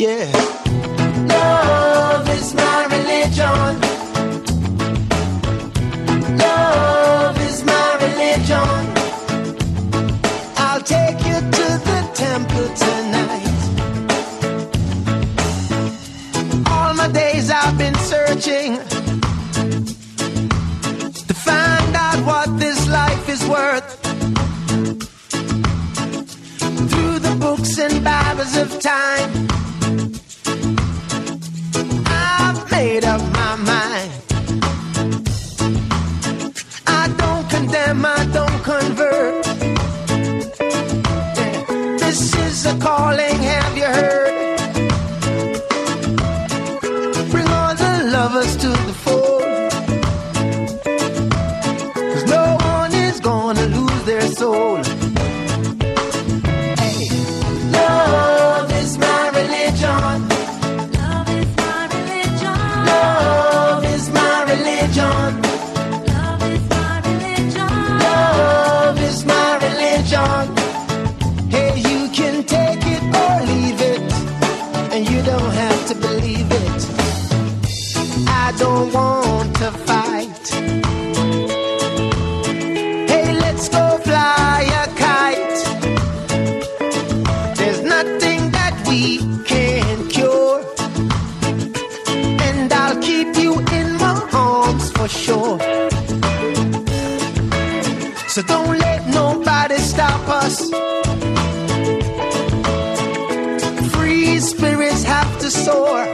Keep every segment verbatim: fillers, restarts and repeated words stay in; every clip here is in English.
Yeah. Love is my religion. Love is my religion. I'll take you to the temple tonight. All my days I've been searching to find out what this life is worth. Through the books and Bibles of time, I've made up my mind. I don't condemn, I don't convert. Yeah. This is a calling, have you heard? Bring all the lovers to the fold, 'cause no one is gonna lose their soul. Hey. Love is my religion. Love is my religion. Love is my religion. Love is my religion. Love is my religion. Hey, you can take it or leave it, and you don't have to believe it. I don't want to fight. Hey, let's go fly a kite. There's nothing that we can't cure, and I'll keep you in my arms for sure. So don't let nobody stop us. Free spirits have to soar.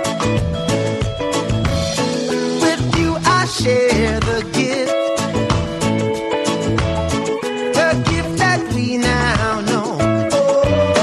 With you I share the gift, the gift that we now know. Oh,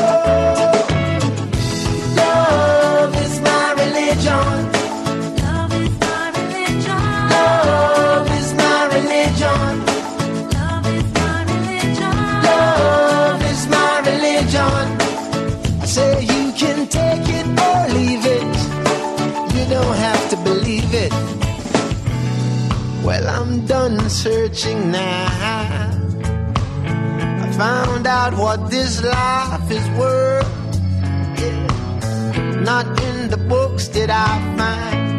love is my religion. Love is my religion. Love is my religion. Love is my religion. Love is my religion. I say you can take it or leave it. You don't have to believe it. Well, I'm done searching now. I found out what this life is worth. Yeah. Not in the books did I find,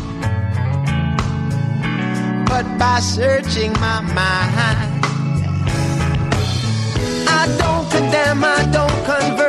but by searching my mind. I don't condemn, I don't convert.